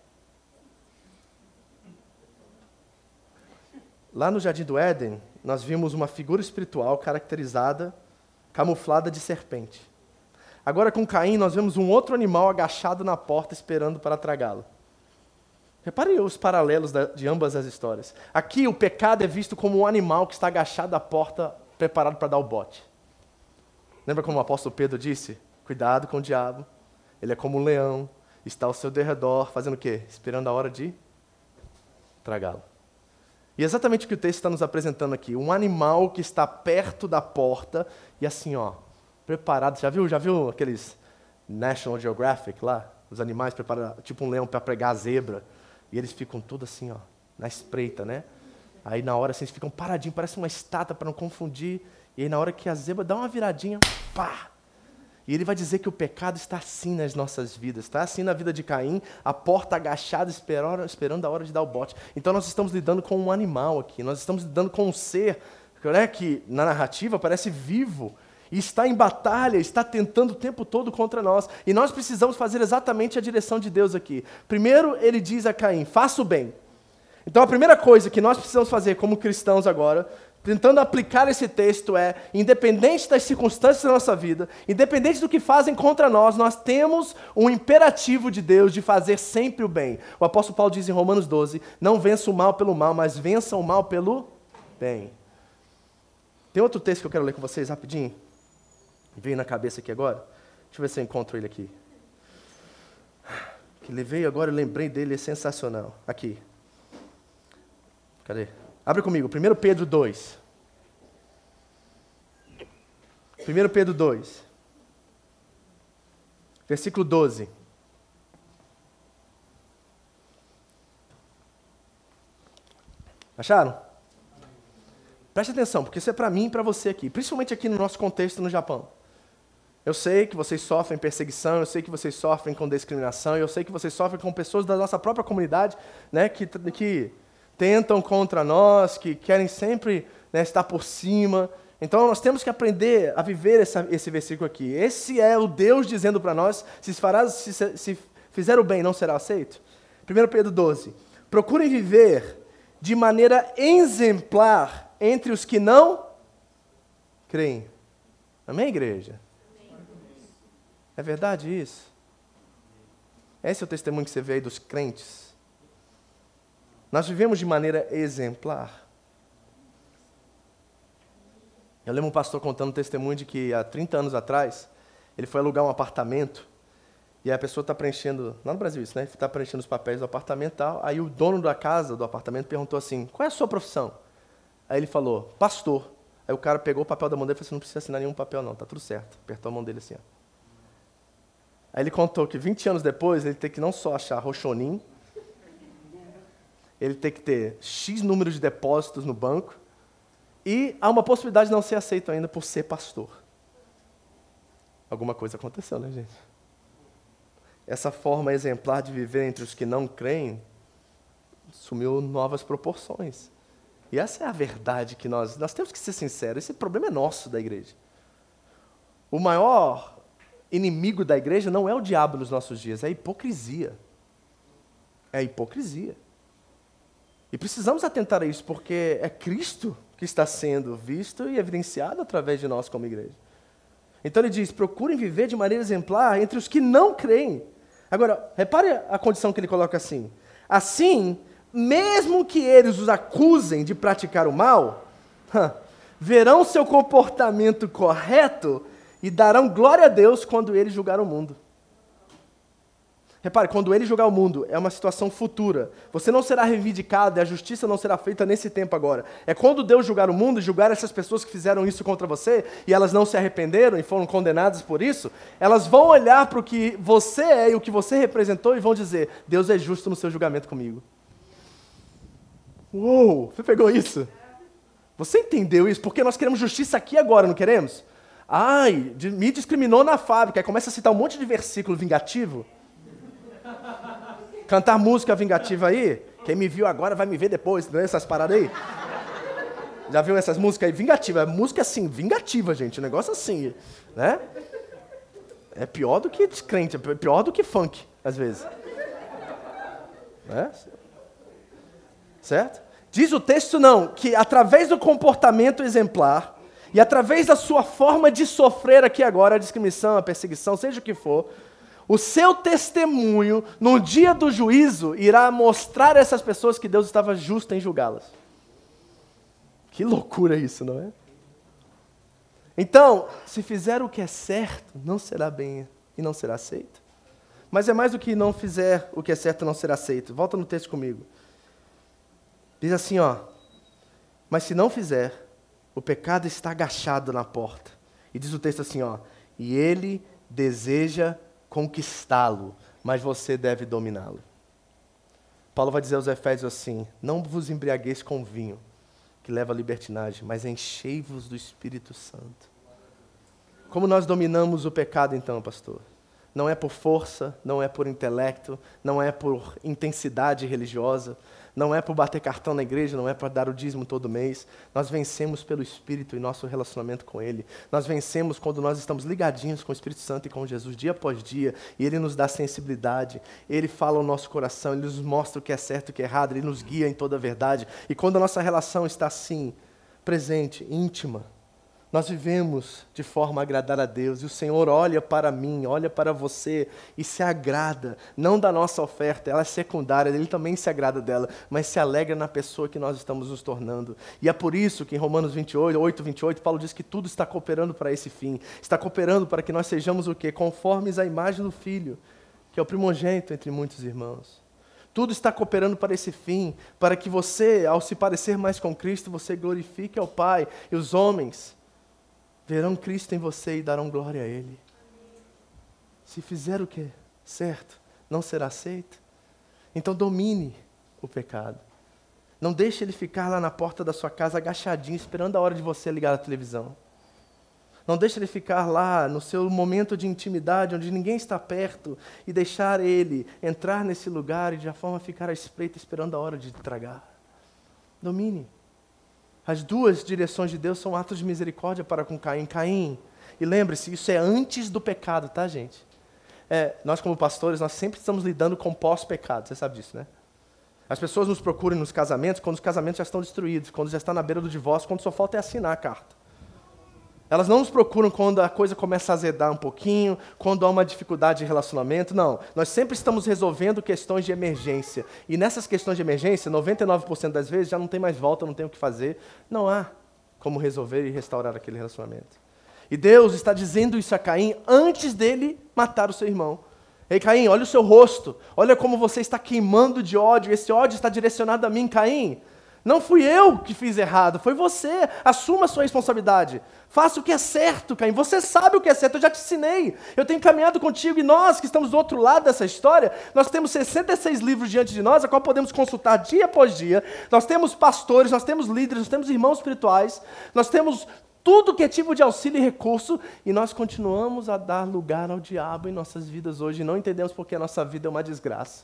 Lá no Jardim do Éden, nós vimos uma figura espiritual caracterizada, camuflada de serpente. Agora com Caim, nós vemos um outro animal agachado na porta esperando para tragá-lo. Reparem os paralelos de ambas as histórias. Aqui o pecado é visto como um animal que está agachado à porta, preparado para dar o bote. Lembra como o apóstolo Pedro disse? Cuidado com o diabo, ele é como um leão, está ao seu derredor, fazendo o quê? Esperando a hora de tragá-lo. E é exatamente o que o texto está nos apresentando aqui. Um animal que está perto da porta e assim, preparado. Já viu aqueles National Geographic lá? Os animais preparados, tipo um leão para pregar a zebra. E eles ficam todos assim, na espreita, né? Aí na hora assim, eles ficam paradinhos, parece uma estátua para não confundir. E aí na hora que a zebra dá uma viradinha, pá! E ele vai dizer que o pecado está assim nas nossas vidas. Está assim na vida de Caim, a porta agachada, esperando a hora de dar o bote. Então nós estamos lidando com um animal aqui. Nós estamos lidando com um ser, né, que na narrativa parece vivo. E está em batalha, está tentando o tempo todo contra nós. E nós precisamos fazer exatamente a direção de Deus aqui. Primeiro, ele diz a Caim, faça o bem. Então a primeira coisa que nós precisamos fazer como cristãos agora, tentando aplicar esse texto independente das circunstâncias da nossa vida, independente do que fazem contra nós, nós temos um imperativo de Deus de fazer sempre o bem. O apóstolo Paulo diz em Romanos 12, não vença o mal pelo mal, mas vença o mal pelo bem. Tem outro texto que eu quero ler com vocês rapidinho. Veio na cabeça aqui agora. Deixa eu ver se eu encontro ele aqui. Que ele veio agora, eu lembrei dele, é sensacional. Aqui. Cadê? Abre comigo, 1 Pedro 2. 1 Pedro 2. Versículo 12. Acharam? Preste atenção, porque isso é para mim e para você aqui. Principalmente aqui no nosso contexto no Japão. Eu sei que vocês sofrem perseguição, eu sei que vocês sofrem com discriminação, eu sei que vocês sofrem com pessoas da nossa própria comunidade, né, que tentam contra nós, que querem sempre, né, estar por cima. Então nós temos que aprender a viver esse versículo aqui. Esse é o Deus dizendo para nós, se fizer o bem, não será aceito? 1 Pedro 12. Procurem viver de maneira exemplar entre os que não creem. Amém, igreja? É verdade isso? Esse é o testemunho que você vê aí dos crentes. Nós vivemos de maneira exemplar. Eu lembro um pastor contando um testemunho de que há 30 anos atrás, ele foi alugar um apartamento, e a pessoa está preenchendo, lá no Brasil isso, né? Está preenchendo os papéis do apartamento e tal, aí o dono da casa, do apartamento, perguntou assim, qual é a sua profissão? Aí ele falou, pastor. Aí o cara pegou o papel da mão dele e falou assim, não precisa assinar nenhum papel não, tá tudo certo. Apertou a mão dele assim, Aí ele contou que 20 anos depois, ele tem que não só achar roxonim, ele tem que ter X número de depósitos no banco, e há uma possibilidade de não ser aceito ainda por ser pastor. Alguma coisa aconteceu, né, gente? Essa forma exemplar de viver entre os que não creem assumiu novas proporções. E essa é a verdade que nós temos que ser sinceros. Esse problema é nosso da igreja. O maior inimigo da igreja não é o diabo nos nossos dias, é a hipocrisia. É a hipocrisia. E precisamos atentar a isso, porque é Cristo que está sendo visto e evidenciado através de nós como igreja. Então ele diz, procurem viver de maneira exemplar entre os que não creem. Agora, repare a condição que ele coloca assim. Assim, mesmo que eles os acusem de praticar o mal, verão seu comportamento correto e darão glória a Deus quando ele julgar o mundo. Repare, quando ele julgar o mundo, é uma situação futura. Você não será reivindicado e a justiça não será feita nesse tempo agora. É quando Deus julgar o mundo e julgar essas pessoas que fizeram isso contra você e elas não se arrependeram e foram condenadas por isso, elas vão olhar para o que você é e o que você representou e vão dizer, Deus é justo no seu julgamento comigo. Uou, você pegou isso? Você entendeu isso? Porque nós queremos justiça aqui agora, não queremos? Ai, me discriminou na fábrica. Aí começa a citar um monte de versículo vingativo. Cantar música vingativa aí, quem me viu agora vai me ver depois, não é essas paradas aí? Já viu essas músicas aí? Vingativa, música assim, vingativa, gente, um negócio assim, né? É pior do que descrente, é pior do que funk, às vezes. Né? Certo? Diz o texto não, que através do comportamento exemplar e através da sua forma de sofrer aqui agora, a discriminação, a perseguição, seja o que for, o seu testemunho, no dia do juízo, irá mostrar a essas pessoas que Deus estava justo em julgá-las. Que loucura isso, não é? Então, se fizer o que é certo, não será bem e não será aceito. Mas é mais do que não fizer o que é certo, não será aceito. Volta no texto comigo. Diz assim, ó. Mas se não fizer, o pecado está agachado na porta. E diz o texto assim, ó. E ele deseja conquistá-lo, mas você deve dominá-lo. Paulo vai dizer aos Efésios assim, não vos embriagueis com vinho, que leva à libertinagem, mas enchei-vos do Espírito Santo. Como nós dominamos o pecado então, pastor? Não é por força, não é por intelecto, não é por intensidade religiosa, não é por bater cartão na igreja, não é para dar o dízimo todo mês. Nós vencemos pelo Espírito e nosso relacionamento com Ele. Nós vencemos quando nós estamos ligadinhos com o Espírito Santo e com Jesus dia após dia, e Ele nos dá sensibilidade, Ele fala ao nosso coração, Ele nos mostra o que é certo e o que é errado, Ele nos guia em toda a verdade. E quando a nossa relação está assim, presente, íntima, nós vivemos de forma a agradar a Deus, e o Senhor olha para mim, olha para você, e se agrada, não da nossa oferta, ela é secundária, Ele também se agrada dela, mas se alegra na pessoa que nós estamos nos tornando. E é por isso que em Romanos 8:28, Paulo diz que tudo está cooperando para esse fim, está cooperando para que nós sejamos o quê? Conformes à imagem do Filho, que é o primogênito entre muitos irmãos. Tudo está cooperando para esse fim, para que você, ao se parecer mais com Cristo, você glorifique ao Pai, e os homens verão Cristo em você e darão glória a Ele. Se fizer o que é certo, não será aceito. Então domine o pecado. Não deixe ele ficar lá na porta da sua casa agachadinho, esperando a hora de você ligar a televisão. Não deixe ele ficar lá no seu momento de intimidade, onde ninguém está perto, e deixar ele entrar nesse lugar e de forma ficar à espreita, esperando a hora de tragar. Domine. As duas direções de Deus são atos de misericórdia para com Caim. Caim, e lembre-se, isso é antes do pecado, tá, gente? Nós como pastores, nós sempre estamos lidando com pós-pecado, você sabe disso, né? As pessoas nos procuram nos casamentos quando os casamentos já estão destruídos, quando já está na beira do divórcio, quando só falta é assinar a carta. Elas não nos procuram quando a coisa começa a azedar um pouquinho, quando há uma dificuldade de relacionamento, não. Nós sempre estamos resolvendo questões de emergência. E nessas questões de emergência, 99% das vezes já não tem mais volta, não tem o que fazer. Não há como resolver e restaurar aquele relacionamento. E Deus está dizendo isso a Caim antes dele matar o seu irmão. Ei, Caim, olha o seu rosto, olha como você está queimando de ódio, esse ódio está direcionado a mim, Caim. Não fui eu que fiz errado, foi você. Assuma a sua responsabilidade. Faça o que é certo, Caim. Você sabe o que é certo, eu já te ensinei. Eu tenho caminhado contigo e nós que estamos do outro lado dessa história, nós temos 66 livros diante de nós, a qual podemos consultar dia após dia. Nós temos pastores, nós temos líderes, nós temos irmãos espirituais, nós temos tudo que é tipo de auxílio e recurso, e nós continuamos a dar lugar ao diabo em nossas vidas hoje, e não entendemos porque a nossa vida é uma desgraça.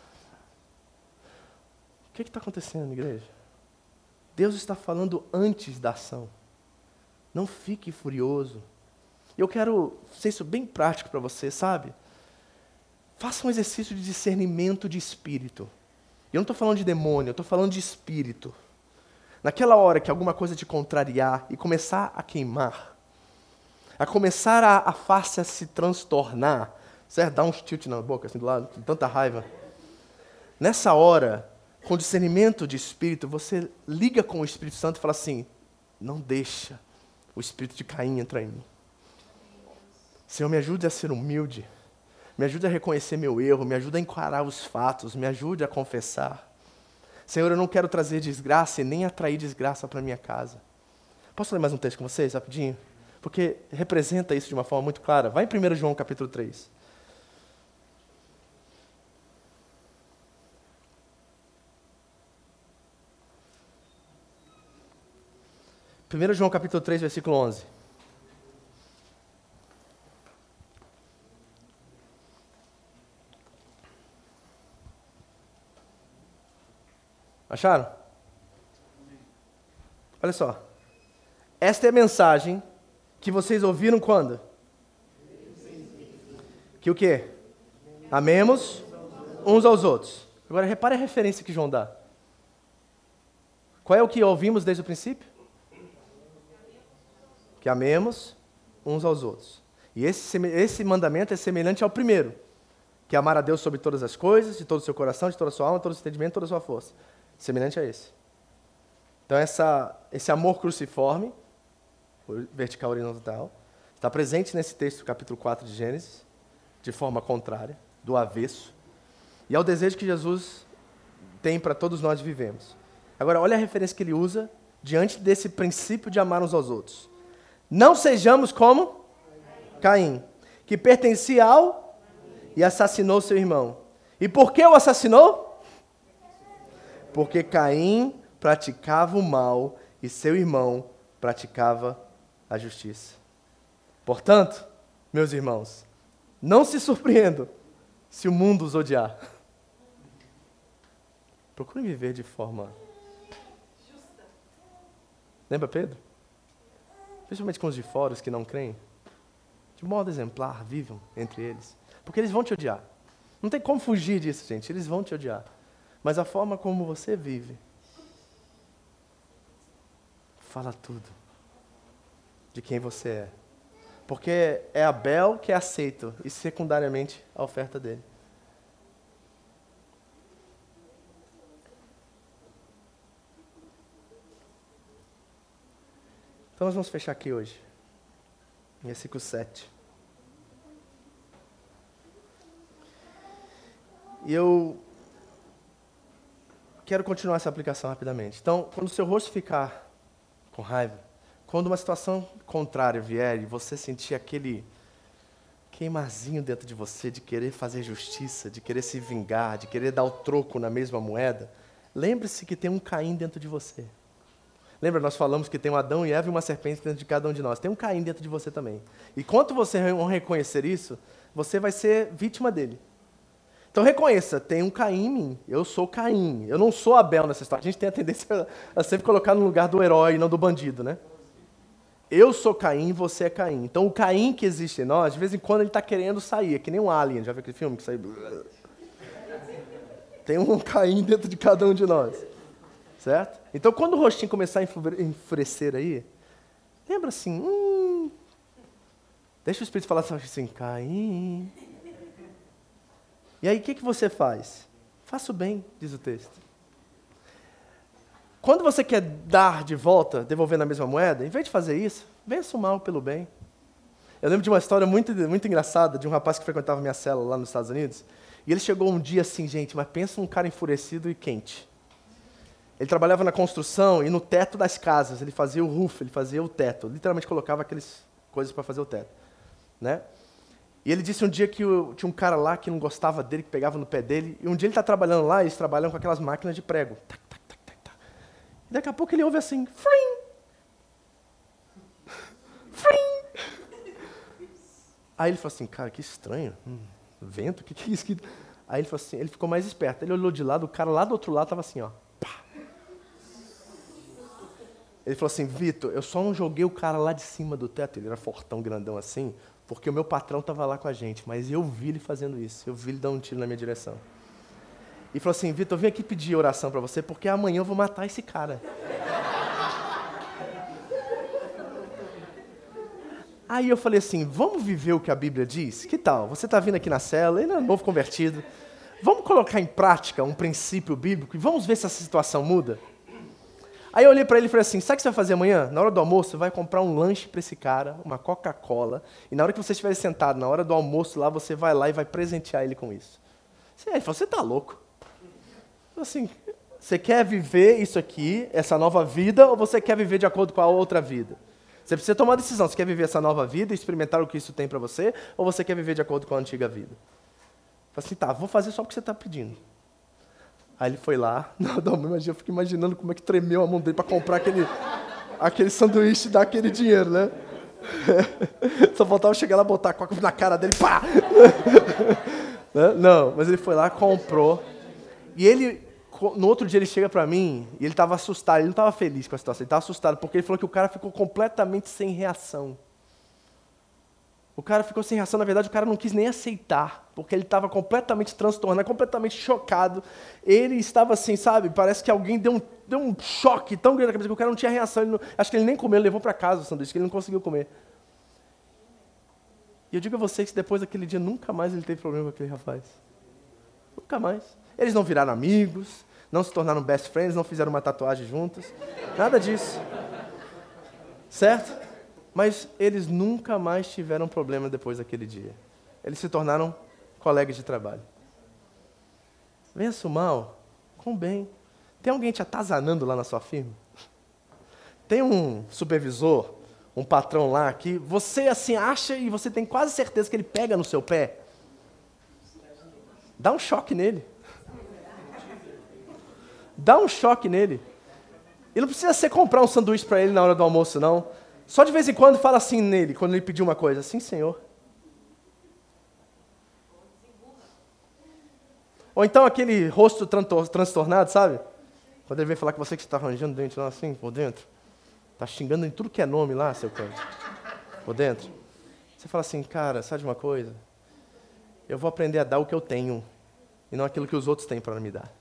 O que está acontecendo, igreja? Deus está falando antes da ação. Não fique furioso. Eu quero ser isso bem prático para você, sabe? Faça um exercício de discernimento de espírito. Eu não estou falando de demônio, eu estou falando de espírito. Naquela hora que alguma coisa te contrariar e começar a queimar, a começar a face a se transtornar, certo? Dá uns tilt na boca, assim do lado, com tanta raiva. Nessa hora, com discernimento de espírito, você liga com o Espírito Santo e fala assim, não deixa o espírito de Caim entrar em mim. Senhor, me ajude a ser humilde. Me ajude a reconhecer meu erro. Me ajude a encarar os fatos. Me ajude a confessar. Senhor, eu não quero trazer desgraça e nem atrair desgraça para minha casa. Posso ler mais um texto com vocês, rapidinho? Porque representa isso de uma forma muito clara. Vai em 1 João capítulo 3. 1 João capítulo 3, versículo 11. Acharam? Olha só. Esta é a mensagem que vocês ouviram quando? Que o quê? Amemos uns aos outros. Agora repare a referência que João dá. Qual é o que ouvimos desde o princípio? Que amemos uns aos outros. E esse mandamento é semelhante ao primeiro, que é amar a Deus sobre todas as coisas, de todo o seu coração, de toda a sua alma, de todo o seu entendimento, de toda a sua força. Semelhante a esse. Então esse amor cruciforme, vertical e horizontal, está presente nesse texto, capítulo 4 de Gênesis, de forma contrária, do avesso. E é o desejo que Jesus tem para todos nós vivemos. Agora, olha a referência que ele usa diante desse princípio de amar uns aos outros. Não sejamos como Caim, que pertencia ao e assassinou seu irmão. E por que o assassinou? Porque Caim praticava o mal e seu irmão praticava a justiça. Portanto, meus irmãos, não se surpreendam se o mundo os odiar. Procurem viver de forma justa. Lembra Pedro? Principalmente com os de fora, os que não creem. De modo exemplar, vivam entre eles. Porque eles vão te odiar. Não tem como fugir disso, gente. Eles vão te odiar. Mas a forma como você vive fala tudo de quem você é. Porque é Abel que é aceito e secundariamente a oferta dele. Então nós vamos fechar aqui hoje. Versículo 7. E eu quero continuar essa aplicação rapidamente. Então, quando o seu rosto ficar com raiva, quando uma situação contrária vier e você sentir aquele queimarzinho dentro de você de querer fazer justiça, de querer se vingar, de querer dar o troco na mesma moeda, lembre-se que tem um Caim dentro de você. Lembra, nós falamos que tem um Adão e Eva e uma serpente dentro de cada um de nós. Tem um Caim dentro de você também. E quando você não reconhecer isso, você vai ser vítima dele. Então reconheça, tem um Caim em mim, eu sou Caim, eu não sou Abel nessa história. A gente tem a tendência a sempre colocar no lugar do herói e não do bandido, né? Eu sou Caim, você é Caim. Então o Caim que existe em nós, de vez em quando ele está querendo sair, é que nem um alien, já viu aquele filme que sai... Tem um Caim dentro de cada um de nós, certo? Então quando o rostinho começar a enfurecer aí, lembra assim, deixa o Espírito falar assim, Caim... E aí, o que você faz? Faça o bem, diz o texto. Quando você quer dar de volta, devolvendo a mesma moeda, em vez de fazer isso, vença o mal pelo bem. Eu lembro de uma história muito, muito engraçada de um rapaz que frequentava minha célula lá nos Estados Unidos. E ele chegou um dia assim, gente, mas pensa um cara enfurecido e quente. Ele trabalhava na construção e no teto das casas, ele fazia o roof, ele fazia o teto. Literalmente colocava aquelas coisas para fazer o teto, né? E ele disse um dia que tinha um cara lá que não gostava dele, que pegava no pé dele. E um dia ele está trabalhando lá, eles trabalham com aquelas máquinas de prego. Tac, tac, tac, tac, tac. E daqui a pouco ele ouve assim, frim! Frim! Aí ele falou assim, cara, que estranho. Vento, o que é isso? Aí ele falou assim, ele ficou mais esperto. Ele olhou de lado, o cara lá do outro lado estava assim, ó. Pá. Ele falou assim, Vitor, eu só não joguei o cara lá de cima do teto, ele era fortão, grandão assim, porque o meu patrão estava lá com a gente, mas eu vi ele fazendo isso, eu vi ele dar um tiro na minha direção. E falou assim, Vitor, eu vim aqui pedir oração para você, porque amanhã eu vou matar esse cara. Aí eu falei assim, vamos viver o que a Bíblia diz? Que tal? Você está vindo aqui na cela, ele é novo convertido, vamos colocar em prática um princípio bíblico e vamos ver se essa situação muda? Aí eu olhei para ele e falei assim, sabe o que você vai fazer amanhã? Na hora do almoço, você vai comprar um lanche para esse cara, uma Coca-Cola, e na hora que você estiver sentado, na hora do almoço lá, você vai lá e vai presentear ele com isso. Ele falou, você tá louco? Eu falei assim, você quer viver isso aqui, essa nova vida, ou você quer viver de acordo com a outra vida? Você precisa tomar uma decisão, você quer viver essa nova vida e experimentar o que isso tem para você, ou você quer viver de acordo com a antiga vida? Eu falei assim, tá, vou fazer só o que você está pedindo. Aí ele foi lá, eu fico imaginando como é que tremeu a mão dele para comprar aquele sanduíche e dar aquele dinheiro, né? Só faltava chegar lá, botar a coca na cara dele, pá! Não, mas ele foi lá, comprou, e ele, no outro dia ele chega para mim, e ele estava assustado, ele não estava feliz com a situação, ele estava assustado, porque ele falou que o cara ficou completamente sem reação. O cara ficou sem reação, na verdade o cara não quis nem aceitar, porque ele estava completamente transtornado, completamente chocado. Ele estava assim, sabe, parece que alguém deu um choque tão grande na cabeça que o cara não tinha reação. Acho que ele nem comeu, ele levou para casa o sanduíche, que ele não conseguiu comer. E eu digo a vocês que depois daquele dia nunca mais ele teve problema com aquele rapaz. Nunca mais. Eles não viraram amigos, não se tornaram best friends, não fizeram uma tatuagem juntos, nada disso. Certo? Mas eles nunca mais tiveram problema depois daquele dia. Eles se tornaram colegas de trabalho. Vença o mal com o bem. Tem alguém te atazanando lá na sua firma? Tem um supervisor, um patrão lá que você assim acha e você tem quase certeza que ele pega no seu pé? Dá um choque nele. Dá um choque nele. E não precisa ser comprar um sanduíche para ele na hora do almoço, não. Só de vez em quando fala assim nele, quando ele pedir uma coisa. Sim, Senhor. Ou então aquele rosto transtornado, sabe? Quando ele vem falar com você que você está arranjando dente lá assim, por dentro. Está xingando em tudo que é nome lá, seu canto. Por dentro. Você fala assim, cara, sabe de uma coisa? Eu vou aprender a dar o que eu tenho. E não aquilo que os outros têm para me dar.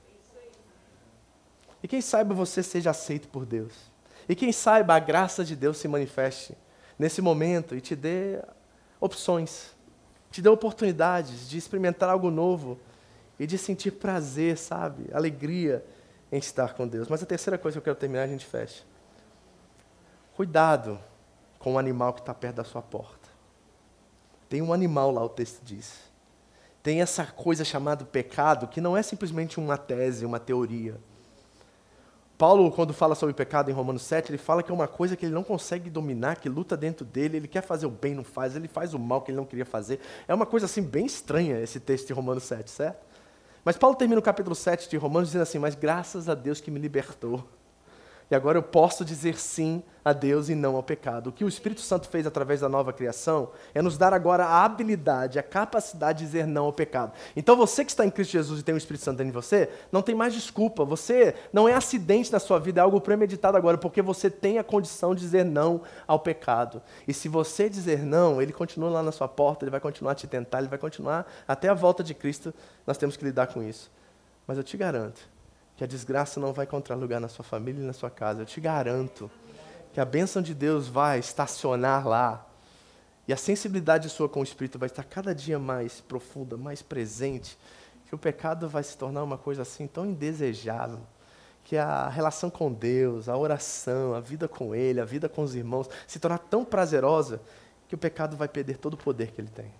E quem sabe você seja aceito por Deus. E quem saiba a graça de Deus se manifeste nesse momento e te dê opções, te dê oportunidades de experimentar algo novo e de sentir prazer, sabe, alegria em estar com Deus. Mas a terceira coisa que eu quero terminar, a gente fecha. Cuidado com o animal que está perto da sua porta. Tem um animal lá, o texto diz. Tem essa coisa chamada pecado, que não é simplesmente uma tese, uma teoria. Paulo, quando fala sobre pecado em Romanos 7, ele fala que é uma coisa que ele não consegue dominar, que luta dentro dele, ele quer fazer o bem, não faz, ele faz o mal que ele não queria fazer. É uma coisa assim bem estranha esse texto de Romanos 7, certo? Mas Paulo termina o capítulo 7 de Romanos dizendo assim, mas graças a Deus que me libertou. E agora eu posso dizer sim a Deus e não ao pecado. O que o Espírito Santo fez através da nova criação é nos dar agora a habilidade, a capacidade de dizer não ao pecado. Então você que está em Cristo Jesus e tem o Espírito Santo dentro de você, não tem mais desculpa. Você não é acidente na sua vida, é algo premeditado agora, porque você tem a condição de dizer não ao pecado. E se você dizer não, ele continua lá na sua porta, ele vai continuar a te tentar, ele vai continuar até a volta de Cristo, nós temos que lidar com isso. Mas eu te garanto que a desgraça não vai encontrar lugar na sua família e na sua casa. Eu te garanto que a bênção de Deus vai estacionar lá. E a sensibilidade sua com o Espírito vai estar cada dia mais profunda, mais presente. Que o pecado vai se tornar uma coisa assim tão indesejável. Que a relação com Deus, a oração, a vida com Ele, a vida com os irmãos, se tornar tão prazerosa que o pecado vai perder todo o poder que ele tem.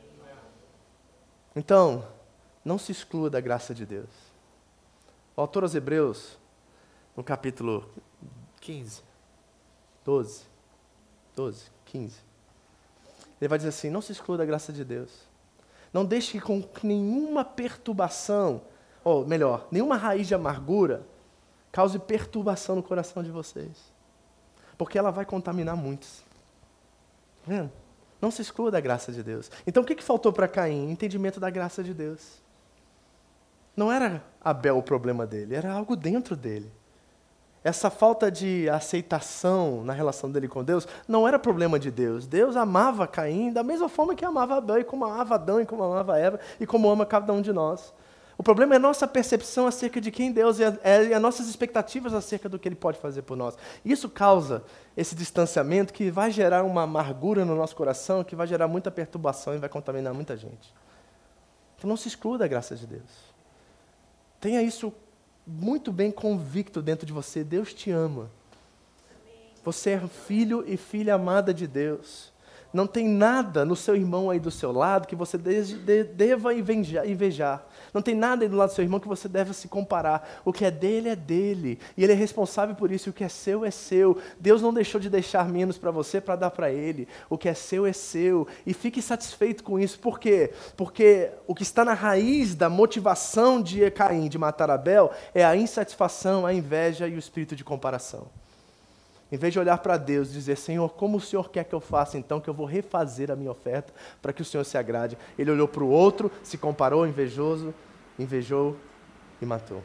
Então, não se exclua da graça de Deus. O autor aos Hebreus, no capítulo 15, 12, 15, ele vai dizer assim, não se exclua da graça de Deus. Não deixe que com nenhuma perturbação, ou melhor, nenhuma raiz de amargura, cause perturbação no coração de vocês. Porque ela vai contaminar muitos. Tá vendo? Não se exclua da graça de Deus. Então o que faltou para Caim? Entendimento da graça de Deus. Não era Abel o problema dele, era algo dentro dele. Essa falta de aceitação na relação dele com Deus não era problema de Deus. Deus amava Caim da mesma forma que amava Abel, e como amava Adão, e como amava Eva, e como ama cada um de nós. O problema é a nossa percepção acerca de quem Deus é e as nossas expectativas acerca do que Ele pode fazer por nós. Isso causa esse distanciamento que vai gerar uma amargura no nosso coração, que vai gerar muita perturbação e vai contaminar muita gente. Então não se exclua da graça de Deus. Tenha isso muito bem convicto dentro de você, Deus te ama. Você é filho e filha amada de Deus. Não tem nada no seu irmão aí do seu lado que você deva invejar. Não tem nada aí do lado do seu irmão que você deva se comparar. O que é dele. E ele é responsável por isso. E o que é seu é seu. Deus não deixou de deixar menos para você para dar para ele. O que é seu é seu. E fique satisfeito com isso. Por quê? Porque o que está na raiz da motivação de Caim de matar Abel é a insatisfação, a inveja e o espírito de comparação. Em vez de olhar para Deus e dizer, Senhor, como o Senhor quer que eu faça, então, que eu vou refazer a minha oferta para que o Senhor se agrade. Ele olhou para o outro, se comparou, invejou e matou.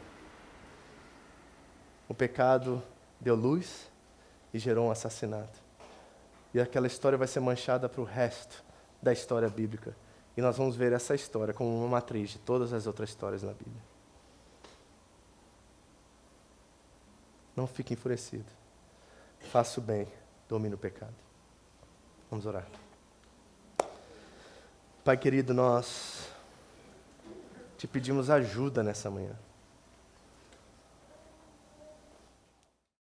O pecado deu luz e gerou um assassinato. E aquela história vai ser manchada para o resto da história bíblica. E nós vamos ver essa história como uma matriz de todas as outras histórias na Bíblia. Não fique enfurecido. Faça o bem, domine o pecado. Vamos orar. Pai querido, nós te pedimos ajuda nessa manhã.